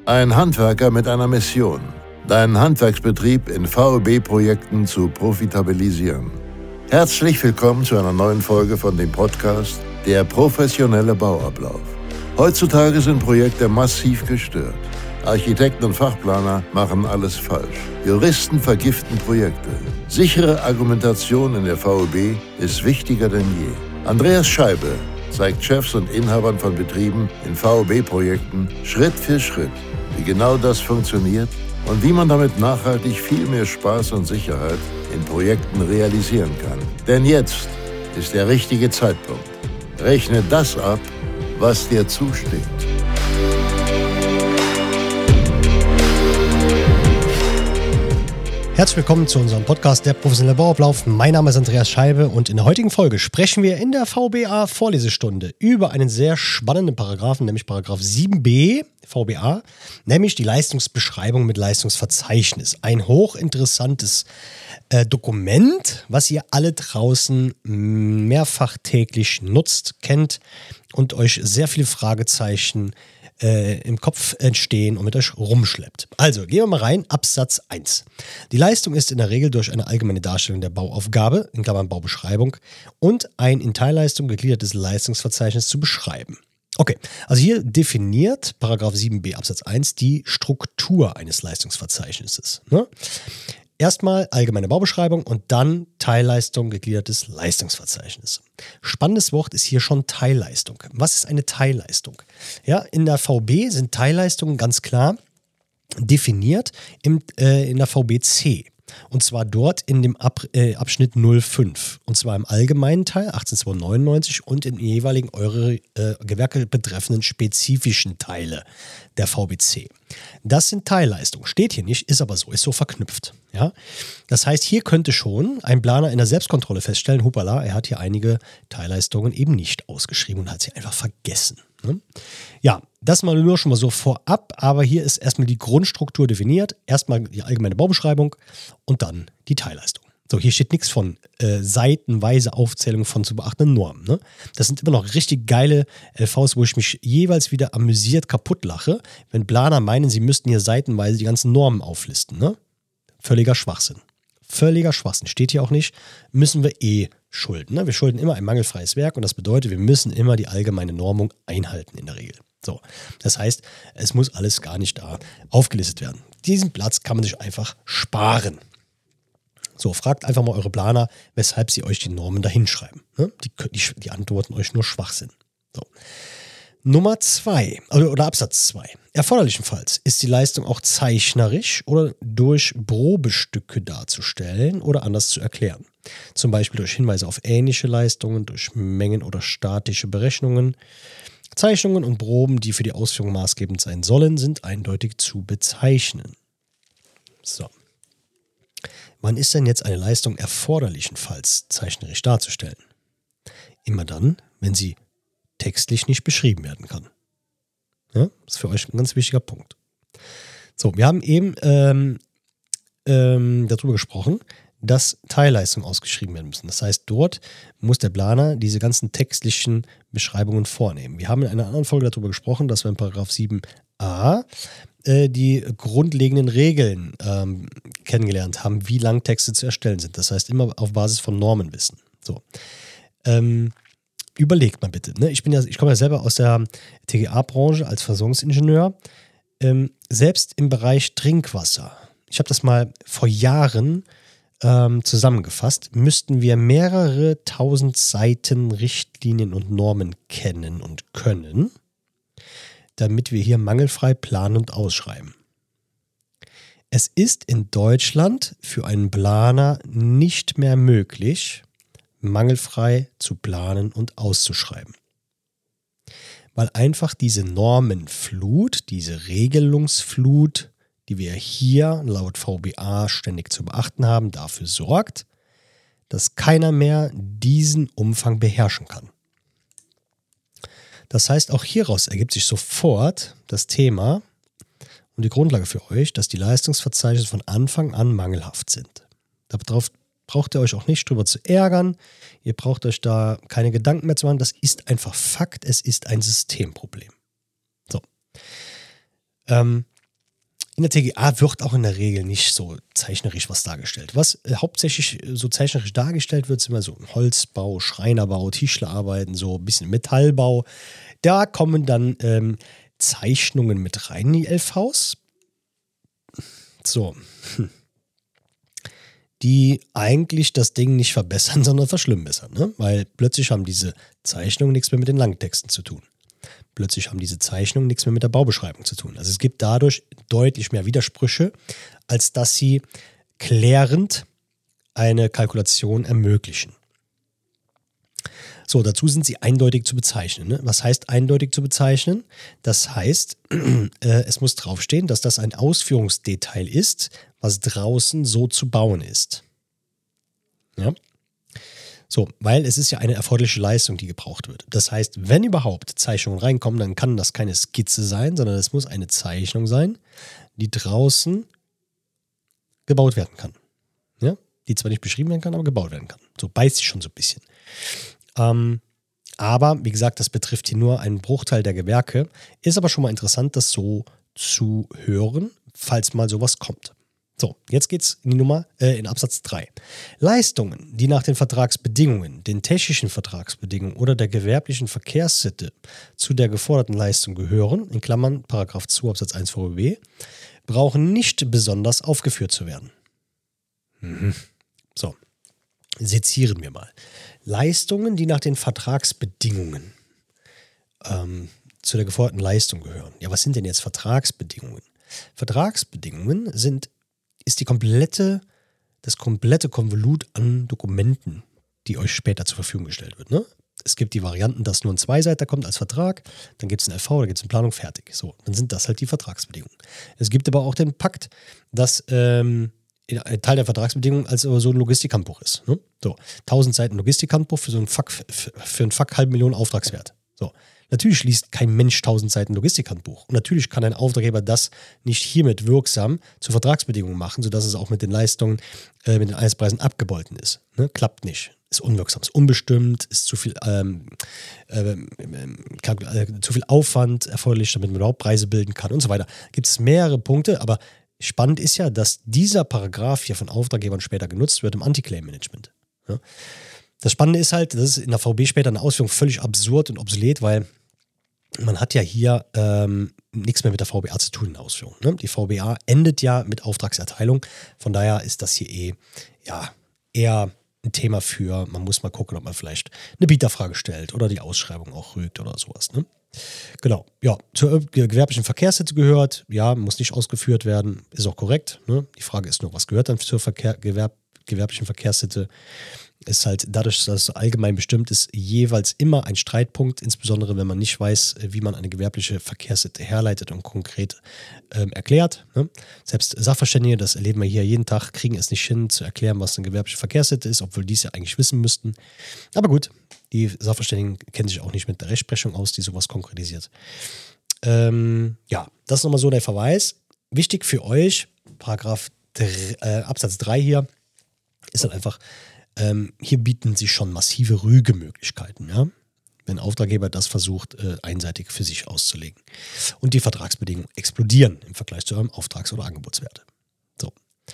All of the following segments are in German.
Ein Handwerker mit einer Mission: deinen Handwerksbetrieb in VEB-Projekten zu profitabilisieren. Herzlich willkommen zu einer neuen Folge von dem Podcast Der professionelle Bauablauf. Heutzutage sind Projekte massiv gestört. Architekten und Fachplaner machen alles falsch. Juristen vergiften Projekte. Sichere Argumentation in der VEB ist wichtiger denn je. Andreas Scheibe zeigt Chefs und Inhabern von Betrieben in VEB-Projekten Schritt für Schritt, wie genau das funktioniert und wie man damit nachhaltig viel mehr Spaß und Sicherheit in Projekten realisieren kann. Denn jetzt ist der richtige Zeitpunkt. Rechne das ab, was dir zusteht. Herzlich willkommen zu unserem Podcast Der professionelle Bauablauf. Mein Name ist Andreas Scheibe und in der heutigen Folge sprechen wir in der VBA-Vorlesestunde über einen sehr spannenden Paragraphen, nämlich Paragraph 7b VBA, nämlich die Leistungsbeschreibung mit Leistungsverzeichnis. Ein hochinteressantes Dokument, was ihr alle draußen mehrfach täglich nutzt, kennt und euch sehr viele Fragezeichen im Kopf entstehen und mit euch rumschleppt. Also, gehen wir mal rein. Absatz 1. Die Leistung ist in der Regel durch eine allgemeine Darstellung der Bauaufgabe, in Klammern Baubeschreibung, und ein in Teilleistung gegliedertes Leistungsverzeichnis zu beschreiben. Okay, also hier definiert Paragraph 7b Absatz 1 die Struktur eines Leistungsverzeichnisses. Ne? Erstmal allgemeine Baubeschreibung und dann Teilleistung, gegliedertes Leistungsverzeichnis. Spannendes Wort ist hier schon Teilleistung. Was ist eine Teilleistung? Ja, in der VB sind Teilleistungen ganz klar definiert in der VBC. Und zwar dort in dem Abschnitt 05. Und zwar im allgemeinen Teil 18299 und in den jeweiligen eure Gewerke betreffenden spezifischen Teile der VBC. Das sind Teilleistungen. Steht hier nicht, ist aber so, ist so verknüpft. Ja? Das heißt, hier könnte schon ein Planer in der Selbstkontrolle feststellen, hupala, er hat hier einige Teilleistungen eben nicht ausgeschrieben und hat sie einfach vergessen. Ne? Ja, das mal nur schon mal so vorab, aber hier ist erstmal die Grundstruktur definiert, erstmal die allgemeine Baubeschreibung und dann die Teilleistung. So, hier steht nichts von seitenweise Aufzählung von zu beachtenden Normen. Ne? Das sind immer noch richtig geile LVs, wo ich mich jeweils wieder amüsiert kaputt lache, wenn Planer meinen, sie müssten hier seitenweise die ganzen Normen auflisten. Ne? Völliger Schwachsinn. Völliger Schwachsinn. Steht hier auch nicht, müssen wir schulden. Ne? Wir schulden immer ein mangelfreies Werk und das bedeutet, wir müssen immer die allgemeine Normung einhalten in der Regel. So, das heißt, es muss alles gar nicht da aufgelistet werden. Diesen Platz kann man sich einfach sparen. So, fragt einfach mal eure Planer, weshalb sie euch die Normen da hinschreiben. Ne? Die antworten euch nur Schwachsinn. So. Nummer 2, oder Absatz 2. Erforderlichenfalls ist die Leistung auch zeichnerisch oder durch Probestücke darzustellen oder anders zu erklären. Zum Beispiel durch Hinweise auf ähnliche Leistungen, durch Mengen oder statische Berechnungen. Zeichnungen und Proben, die für die Ausführung maßgebend sein sollen, sind eindeutig zu bezeichnen. So. Wann ist denn jetzt eine Leistung erforderlichenfalls zeichnerisch darzustellen? Immer dann, wenn sie textlich nicht beschrieben werden kann. Ja, das ist für euch ein ganz wichtiger Punkt. So, wir haben eben darüber gesprochen, dass Teilleistungen ausgeschrieben werden müssen. Das heißt, dort muss der Planer diese ganzen textlichen Beschreibungen vornehmen. Wir haben in einer anderen Folge darüber gesprochen, dass wir in Paragraph 7a die grundlegenden Regeln kennengelernt haben, wie lang Texte zu erstellen sind. Das heißt, immer auf Basis von Normenwissen. So. Überlegt mal bitte. Ne? Ich komme ja selber aus der TGA-Branche als Versorgungsingenieur. Selbst im Bereich Trinkwasser. Ich habe das mal vor Jahren zusammengefasst, müssten wir mehrere tausend Seiten Richtlinien und Normen kennen und können, damit wir hier mangelfrei planen und ausschreiben. Es ist in Deutschland für einen Planer nicht mehr möglich, mangelfrei zu planen und auszuschreiben. Weil einfach diese Normenflut, diese Regelungsflut, die wir hier laut VBA ständig zu beachten haben, dafür sorgt, dass keiner mehr diesen Umfang beherrschen kann. Das heißt, auch hieraus ergibt sich sofort das Thema und die Grundlage für euch, dass die Leistungsverzeichnisse von Anfang an mangelhaft sind. Darauf braucht ihr euch auch nicht drüber zu ärgern. Ihr braucht euch da keine Gedanken mehr zu machen. Das ist einfach Fakt. Es ist ein Systemproblem. So. In der TGA wird auch in der Regel nicht so zeichnerisch was dargestellt. Was hauptsächlich so zeichnerisch dargestellt wird, ist immer so Holzbau, Schreinerbau, Tischlerarbeiten, so ein bisschen Metallbau. Da kommen dann Zeichnungen mit rein in die LVs. So. Die eigentlich das Ding nicht verbessern, sondern verschlimmbessern. Ne? Weil plötzlich haben diese Zeichnungen nichts mehr mit den Langtexten zu tun. Plötzlich haben diese Zeichnungen nichts mehr mit der Baubeschreibung zu tun. Also es gibt dadurch deutlich mehr Widersprüche, als dass sie klärend eine Kalkulation ermöglichen. So, dazu sind sie eindeutig zu bezeichnen. Ne? Was heißt eindeutig zu bezeichnen? Das heißt, es muss draufstehen, dass das ein Ausführungsdetail ist, was draußen so zu bauen ist. Ja? So, weil es ist ja eine erforderliche Leistung, die gebraucht wird. Das heißt, wenn überhaupt Zeichnungen reinkommen, dann kann das keine Skizze sein, sondern es muss eine Zeichnung sein, die draußen gebaut werden kann. Ja? Die zwar nicht beschrieben werden kann, aber gebaut werden kann. So beißt sich schon so ein bisschen. Aber, wie gesagt, das betrifft hier nur einen Bruchteil der Gewerke. Ist aber schon mal interessant, das so zu hören, falls mal sowas kommt. So, jetzt geht's in Absatz 3. Leistungen, die nach den Vertragsbedingungen, den technischen Vertragsbedingungen oder der gewerblichen Verkehrssitte zu der geforderten Leistung gehören, in Klammern Paragraph 2 Absatz 1 VWB, brauchen nicht besonders aufgeführt zu werden. So, sezieren wir mal. Leistungen, die nach den Vertragsbedingungen zu der geforderten Leistung gehören. Ja, was sind denn jetzt Vertragsbedingungen? Vertragsbedingungen ist das komplette Konvolut an Dokumenten, die euch später zur Verfügung gestellt wird. Ne? Es gibt die Varianten, dass nur ein Zweiseiter kommt als Vertrag, dann gibt es ein LV, da gibt es eine Planung, fertig. So, dann sind das halt die Vertragsbedingungen. Es gibt aber auch den Pakt, dass ein Teil der Vertragsbedingungen als so ein Logistikhandbuch ist. Ne? So, 1000 Seiten Logistikhandbuch für so ein Fuck, für ein Fuck 500.000 Auftragswert. So. Natürlich liest kein Mensch 1000 Seiten Logistikhandbuch. Und natürlich kann ein Auftraggeber das nicht hiermit wirksam zu Vertragsbedingungen machen, sodass es auch mit den Leistungen, mit den Einzelpreisen abgegolten ist. Ne? Klappt nicht. Ist unwirksam, ist unbestimmt, ist zu viel Aufwand erforderlich, damit man überhaupt Preise bilden kann und so weiter. Gibt es mehrere Punkte, aber spannend ist ja, dass dieser Paragraph hier von Auftraggebern später genutzt wird im Anti-Claim-Management. Ja? Das Spannende ist halt, das ist in der VB später eine Ausführung völlig absurd und obsolet, weil man hat ja hier nichts mehr mit der VBA zu tun in der Ausführung. Ne? Die VBA endet ja mit Auftragserteilung. Von daher ist das hier eher ein Thema für, man muss mal gucken, ob man vielleicht eine Bieterfrage stellt oder die Ausschreibung auch rügt oder sowas. Ne? Genau, ja, zur gewerblichen Verkehrssitte gehört, ja, muss nicht ausgeführt werden, ist auch korrekt. Ne? Die Frage ist nur, was gehört dann zur gewerblichen Verkehrssitte? Ist halt dadurch, dass es so allgemein bestimmt ist, jeweils immer ein Streitpunkt, insbesondere wenn man nicht weiß, wie man eine gewerbliche Verkehrssitte herleitet und konkret erklärt. Ne? Selbst Sachverständige, das erleben wir hier jeden Tag, kriegen es nicht hin zu erklären, was eine gewerbliche Verkehrssitte ist, obwohl die es ja eigentlich wissen müssten. Aber gut, die Sachverständigen kennen sich auch nicht mit der Rechtsprechung aus, die sowas konkretisiert. Ja, das ist nochmal so der Verweis. Wichtig für euch, Absatz 3 hier, ist dann einfach, hier bieten sich schon massive Rügemöglichkeiten, ja? Wenn ein Auftraggeber das versucht, einseitig für sich auszulegen. Und die Vertragsbedingungen explodieren im Vergleich zu eurem Auftrags- oder Angebotswert. So.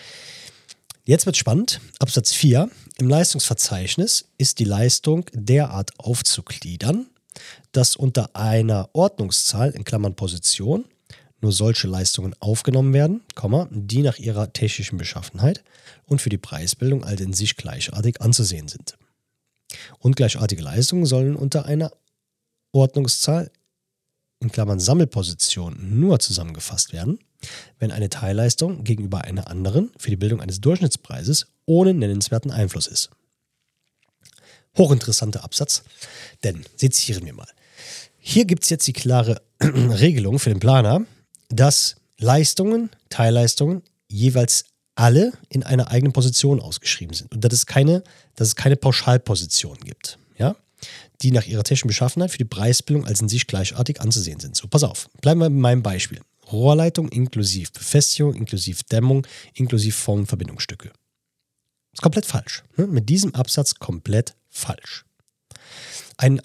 Jetzt wird spannend. Absatz 4. Im Leistungsverzeichnis ist die Leistung derart aufzugliedern, dass unter einer Ordnungszahl, in Klammern Position, nur solche Leistungen aufgenommen werden, die nach ihrer technischen Beschaffenheit und für die Preisbildung als in sich gleichartig anzusehen sind. Und gleichartige Leistungen sollen unter einer Ordnungszahl, in Klammern Sammelposition, nur zusammengefasst werden, wenn eine Teilleistung gegenüber einer anderen für die Bildung eines Durchschnittspreises ohne nennenswerten Einfluss ist. Hochinteressanter Absatz, denn sezieren wir mal. Hier gibt es jetzt die klare Regelung für den Planer, dass Leistungen, Teilleistungen jeweils alle in einer eigenen Position ausgeschrieben sind und dass es keine Pauschalposition gibt, ja, die nach ihrer technischen Beschaffenheit für die Preisbildung als in sich gleichartig anzusehen sind. So, pass auf, bleiben wir bei meinem Beispiel. Rohrleitung inklusive Befestigung, inklusive Dämmung, inklusive Form- und Verbindungsstücke. Ist komplett falsch. Ne? Mit diesem Absatz komplett falsch. Ein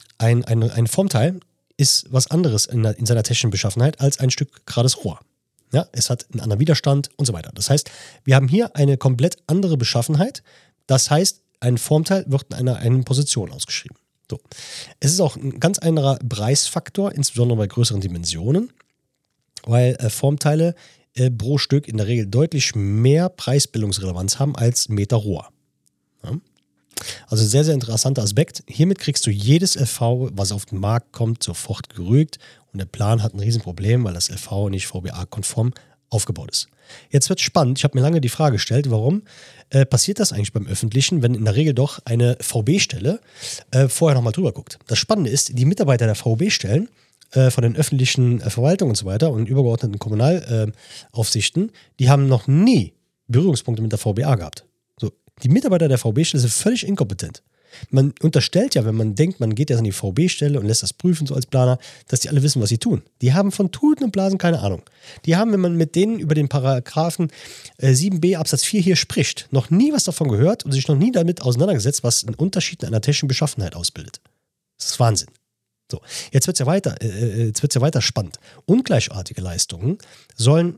Formteil ist was anderes in seiner technischen Beschaffenheit als ein Stück gerades Rohr. Ja, es hat einen anderen Widerstand und so weiter. Das heißt, wir haben hier eine komplett andere Beschaffenheit. Das heißt, ein Formteil wird in einer einen Position ausgeschrieben. So. Es ist auch ein ganz anderer Preisfaktor, insbesondere bei größeren Dimensionen, weil Formteile pro Stück in der Regel deutlich mehr Preisbildungsrelevanz haben als Meter Rohr. Ja? Also sehr, sehr interessanter Aspekt. Hiermit kriegst du jedes LV, was auf den Markt kommt, sofort gerügt. Und der Plan hat ein Riesenproblem, weil das LV nicht VBA-konform aufgebaut ist. Jetzt wird es spannend. Ich habe mir lange die Frage gestellt, warum passiert das eigentlich beim Öffentlichen, wenn in der Regel doch eine VB-Stelle vorher nochmal drüber guckt. Das Spannende ist, die Mitarbeiter der VB-Stellen von den öffentlichen Verwaltungen und so weiter und übergeordneten Kommunalaufsichten, die haben noch nie Berührungspunkte mit der VBA gehabt. So, die Mitarbeiter der VB-Stelle sind völlig inkompetent. Man unterstellt ja, wenn man denkt, man geht jetzt an die VB-Stelle und lässt das prüfen so als Planer, dass die alle wissen, was sie tun. Die haben von Tuten und Blasen keine Ahnung. Die haben, wenn man mit denen über den Paragraphen 7b Absatz 4 hier spricht, noch nie was davon gehört und sich noch nie damit auseinandergesetzt, was einen Unterschied in einer technischen Beschaffenheit ausbildet. Das ist Wahnsinn. So, jetzt wird es ja weiter spannend. Ungleichartige Leistungen sollen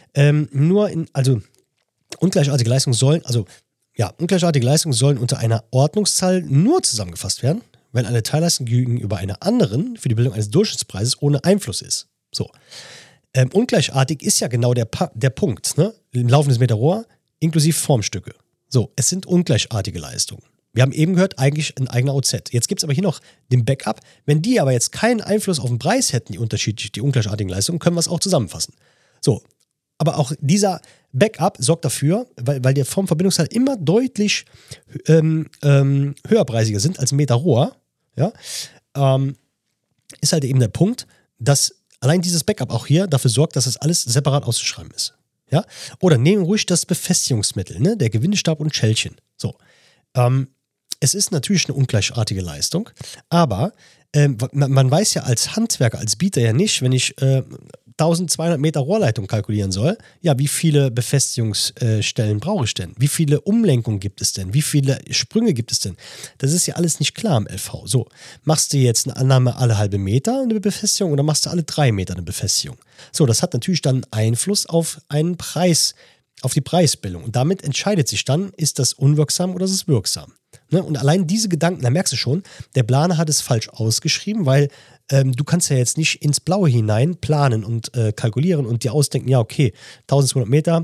ungleichartige Leistungen sollen unter einer Ordnungszahl nur zusammengefasst werden, wenn eine Teilleistung gegenüber einer anderen für die Bildung eines Durchschnittspreises ohne Einfluss ist. So. Ungleichartig ist ja genau der Punkt, ne? Im laufendes Meter Rohr inklusive Formstücke. So, es sind ungleichartige Leistungen. Wir haben eben gehört, eigentlich ein eigener OZ. Jetzt gibt es aber hier noch den Backup. Wenn die aber jetzt keinen Einfluss auf den Preis hätten, die ungleichartigen Leistungen, können wir es auch zusammenfassen. So, aber auch dieser Backup sorgt dafür, weil der Formverbindungsteil immer deutlich höherpreisiger sind als ein Meter Rohr, ja, ist halt eben der Punkt, dass allein dieses Backup auch hier dafür sorgt, dass das alles separat auszuschreiben ist. Ja? Oder nehmen ruhig das Befestigungsmittel, ne? Der Gewindestab und Schälchen. So. Es ist natürlich eine ungleichartige Leistung, aber man weiß ja als Handwerker, als Bieter ja nicht, wenn ich 1200 Meter Rohrleitung kalkulieren soll, ja, wie viele Befestigungsstellen brauche ich denn? Wie viele Umlenkungen gibt es denn? Wie viele Sprünge gibt es denn? Das ist ja alles nicht klar im LV. So, machst du jetzt eine Annahme alle halbe Meter eine Befestigung oder machst du alle 3 Meter eine Befestigung? So, das hat natürlich dann Einfluss auf einen Preis, auf die Preisbildung. Und damit entscheidet sich dann, ist das unwirksam oder ist es wirksam? Ne? Und allein diese Gedanken, da merkst du schon, der Planer hat es falsch ausgeschrieben, weil du kannst ja jetzt nicht ins Blaue hinein planen und kalkulieren und dir ausdenken, ja okay, 1200 Meter,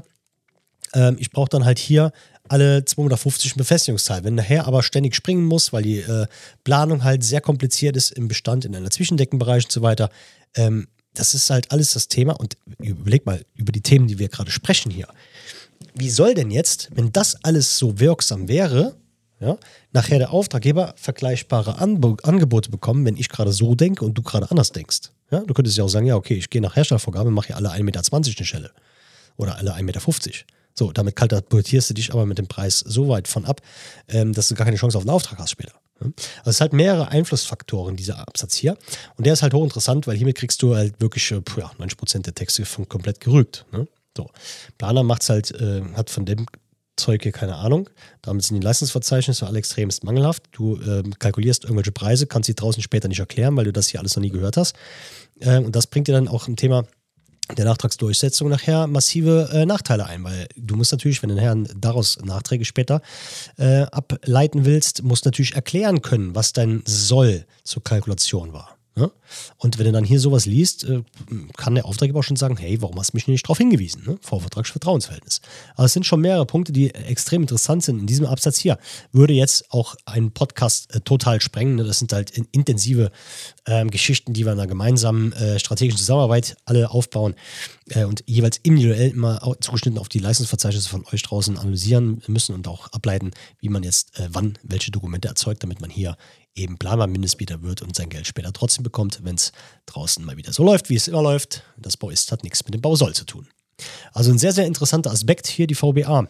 ich brauche dann halt hier alle 250 Befestigungsteile. Wenn nachher aber ständig springen muss, weil die Planung halt sehr kompliziert ist im Bestand, in einer Zwischendeckenbereich und so weiter, das ist halt alles das Thema. Und überleg mal über die Themen, die wir gerade sprechen hier. Wie soll denn jetzt, wenn das alles so wirksam wäre, ja, nachher der Auftraggeber vergleichbare Angebote bekommen, wenn ich gerade so denke und du gerade anders denkst? Ja, du könntest ja auch sagen, ja okay, ich gehe nach Herstellervorgabe, mache hier alle 1,20 Meter eine Schelle oder alle 1,50 Meter. So, damit katapultierst du dich aber mit dem Preis so weit von ab, dass du gar keine Chance auf einen Auftrag hast später. Also es hat mehrere Einflussfaktoren, dieser Absatz hier. Und der ist halt hochinteressant, weil hiermit kriegst du halt wirklich 90% der Texte komplett gerügt. Ne? So. Planer macht's halt, hat von dem Zeug hier keine Ahnung. Damit sind die Leistungsverzeichnisse alle extremst mangelhaft. Du kalkulierst irgendwelche Preise, kannst sie draußen später nicht erklären, weil du das hier alles noch nie gehört hast. Und das bringt dir dann auch im Thema der Nachtragsdurchsetzung nachher massive Nachteile ein, weil du musst natürlich, wenn du nachher daraus Nachträge später ableiten willst, musst natürlich erklären können, was dein Soll zur Kalkulation war. Ne? Und wenn du dann hier sowas liest, kann der Auftraggeber auch schon sagen, hey, warum hast du mich nicht darauf hingewiesen? Ne? Vorvertragsvertrauensverhältnis. Aber es sind schon mehrere Punkte, die extrem interessant sind in diesem Absatz hier. Würde jetzt auch einen Podcast total sprengen. Ne? Das sind halt intensive Geschichten, die wir in einer gemeinsamen strategischen Zusammenarbeit alle aufbauen und jeweils individuell immer zugeschnitten auf die Leistungsverzeichnisse von euch draußen analysieren müssen und auch ableiten, wie man jetzt wann welche Dokumente erzeugt, damit man hier eben planbar Mindestbieter wird und sein Geld später trotzdem bekommt, wenn es draußen mal wieder so läuft, wie es immer läuft. Das Bauist hat nichts mit dem Bausoll zu tun. Also ein sehr, sehr interessanter Aspekt hier, die VBA.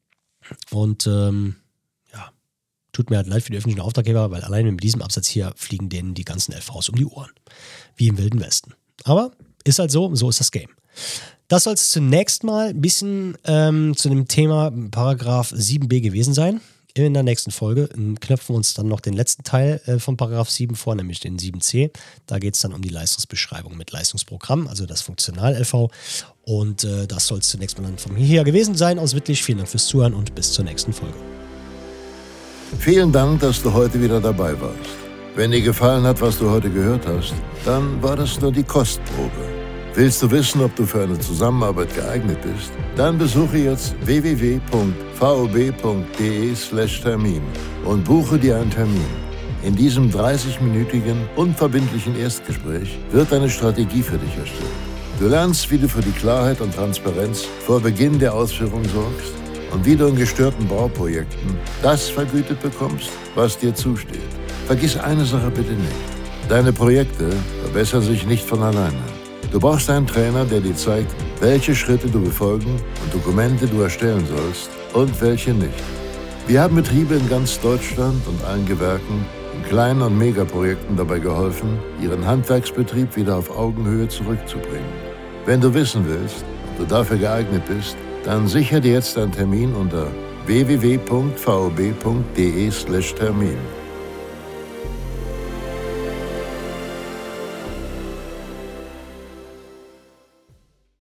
Und tut mir halt leid für die öffentlichen Auftraggeber, weil alleine mit diesem Absatz hier fliegen denen die ganzen LVs um die Ohren. Wie im Wilden Westen. Aber ist halt so ist das Game. Das soll es zunächst mal ein bisschen zu dem Thema Paragraph 7b gewesen sein. In der nächsten Folge knöpfen wir uns dann noch den letzten Teil von Paragraph 7 vor, nämlich den 7c. Da geht es dann um die Leistungsbeschreibung mit Leistungsprogramm, also das Funktional-LV. Und das soll es zunächst mal dann von mir hier gewesen sein aus Wittlich. Vielen Dank fürs Zuhören und bis zur nächsten Folge. Vielen Dank, dass du heute wieder dabei warst. Wenn dir gefallen hat, was du heute gehört hast, dann war das nur die Kostprobe. Willst du wissen, ob du für eine Zusammenarbeit geeignet bist? Dann besuche jetzt www.vob.de/Termin und buche dir einen Termin. In diesem 30-minütigen, unverbindlichen Erstgespräch wird eine Strategie für dich erstellt. Du lernst, wie du für die Klarheit und Transparenz vor Beginn der Ausführung sorgst und wie du in gestörten Bauprojekten das vergütet bekommst, was dir zusteht. Vergiss eine Sache bitte nicht. Deine Projekte verbessern sich nicht von alleine. Du brauchst einen Trainer, der dir zeigt, welche Schritte du befolgen und Dokumente du erstellen sollst und welche nicht. Wir haben Betriebe in ganz Deutschland und allen Gewerken in kleinen und Megaprojekten dabei geholfen, ihren Handwerksbetrieb wieder auf Augenhöhe zurückzubringen. Wenn du wissen willst, ob du dafür geeignet bist, dann sichere dir jetzt einen Termin unter www.vob.de/Termin.